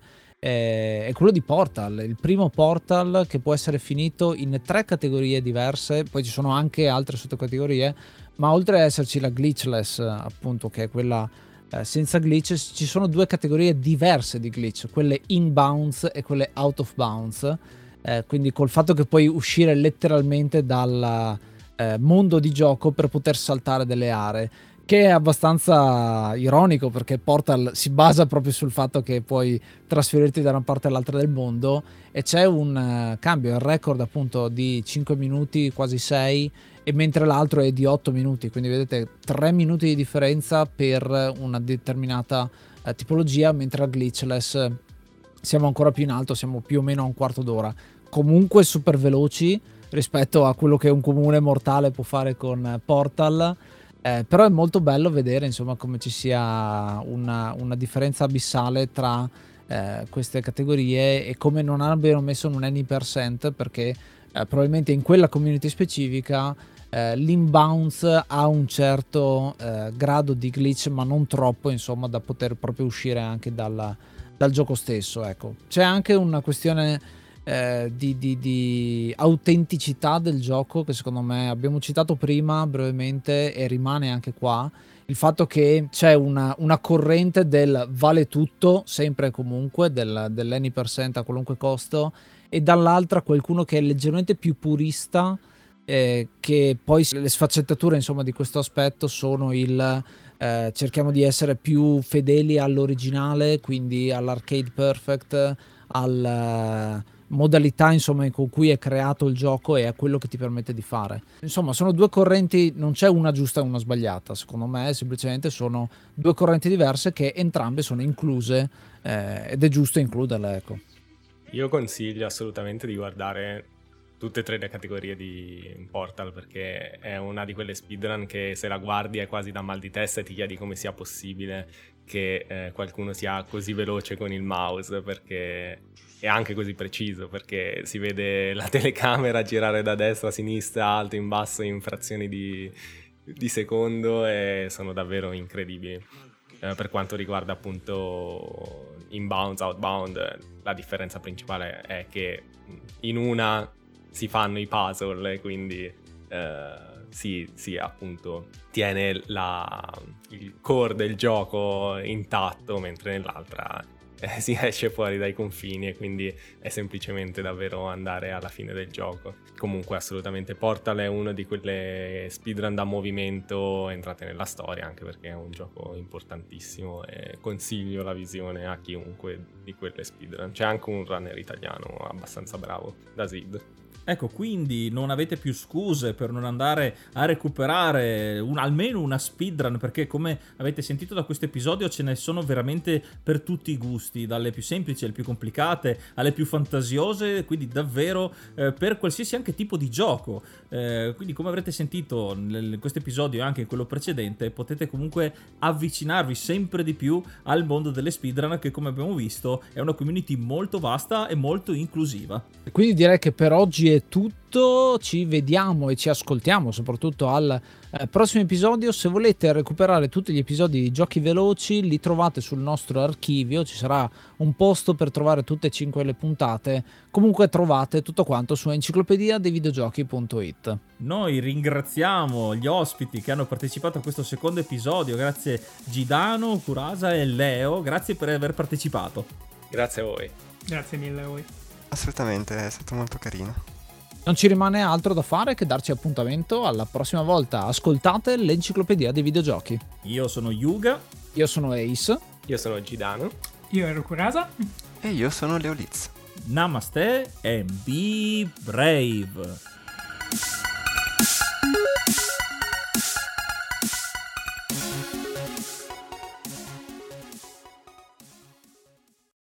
è quello di Portal, il primo Portal che può essere finito in tre categorie diverse, poi ci sono anche altre sottocategorie, ma oltre ad esserci la glitchless, appunto, che è quella eh, senza glitch, ci sono due categorie diverse di glitch, quelle in bounds e quelle out of bounds, eh, quindi col fatto che puoi uscire letteralmente dal eh, mondo di gioco per poter saltare delle aree, che è abbastanza ironico perché Portal si basa proprio sul fatto che puoi trasferirti da una parte all'altra del mondo, e c'è un uh, cambio, il record appunto di cinque minuti, quasi sei, e mentre l'altro è di otto minuti, quindi vedete tre minuti di differenza per una determinata uh, tipologia, mentre a glitchless siamo ancora più in alto, siamo più o meno a un quarto d'ora, comunque super veloci rispetto a quello che un comune mortale può fare con Portal. Eh, però è molto bello vedere insomma come ci sia una, una differenza abissale tra eh, queste categorie e come non abbiano messo un any percent, perché eh, probabilmente in quella community specifica eh, l'inbounce ha un certo eh, grado di glitch, ma non troppo, insomma, da poter proprio uscire anche dal, dal gioco stesso. Ecco, c'è anche una questione Eh, di, di, di autenticità del gioco che secondo me abbiamo citato prima brevemente e rimane anche qua, il fatto che c'è una, una corrente del vale tutto sempre e comunque, del, dell'any percent a qualunque costo, e dall'altra qualcuno che è leggermente più purista, eh, che poi le sfaccettature insomma di questo aspetto sono il eh, cerchiamo di essere più fedeli all'originale, quindi all'arcade perfect, al modalità insomma con cui è creato il gioco e a quello che ti permette di fare. Insomma, sono due correnti, non c'è una giusta e una sbagliata, secondo me semplicemente sono due correnti diverse che entrambe sono incluse eh, ed è giusto includerle, ecco. Io consiglio assolutamente di guardare tutte e tre le categorie di Portal, perché è una di quelle speedrun che se la guardi è quasi da mal di testa e ti chiedi come sia possibile che eh, qualcuno sia così veloce con il mouse, perché è anche così preciso, perché si vede la telecamera girare da destra a sinistra, alto in basso in frazioni di, di secondo, e sono davvero incredibili. Eh, per quanto riguarda appunto inbound, outbound, la differenza principale è che in una si fanno i puzzle, quindi eh, si, si appunto tiene la, il core del gioco intatto, mentre nell'altra eh, si esce fuori dai confini e quindi è semplicemente davvero andare alla fine del gioco. Comunque assolutamente Portal è una di quelle speedrun da movimento entrate nella storia, anche perché è un gioco importantissimo e consiglio la visione a chiunque di quelle speedrun. C'è anche un runner italiano abbastanza bravo, da Sid. Ecco, quindi non avete più scuse per non andare a recuperare un, almeno una speedrun, perché come avete sentito da questo episodio ce ne sono veramente per tutti i gusti, dalle più semplici alle più complicate alle più fantasiose, quindi davvero eh, per qualsiasi anche tipo di gioco. Eh, quindi come avrete sentito in questo episodio e anche in quello precedente, potete comunque avvicinarvi sempre di più al mondo delle speedrun, che come abbiamo visto è una community molto vasta e molto inclusiva. Quindi direi che per oggi è tutto, ci vediamo e ci ascoltiamo soprattutto al eh, prossimo episodio. Se volete recuperare tutti gli episodi di Giochi Veloci li trovate sul nostro archivio, ci sarà un posto per trovare tutte e cinque le puntate. Comunque trovate tutto quanto su enciclopedia dei videogiochi punto it. Noi ringraziamo gli ospiti che hanno partecipato a questo secondo episodio, grazie Gidano, Kurasa e Leo, grazie per aver partecipato. Grazie a voi. Grazie mille a voi. Assolutamente, è stato molto carino. Non ci rimane altro da fare che darci appuntamento alla prossima volta. Ascoltate l'enciclopedia dei videogiochi. Io sono Yuga. Io sono Ace. Io sono Gidano. Io ero Kurasa. E io sono Leoliz. Namaste and be brave.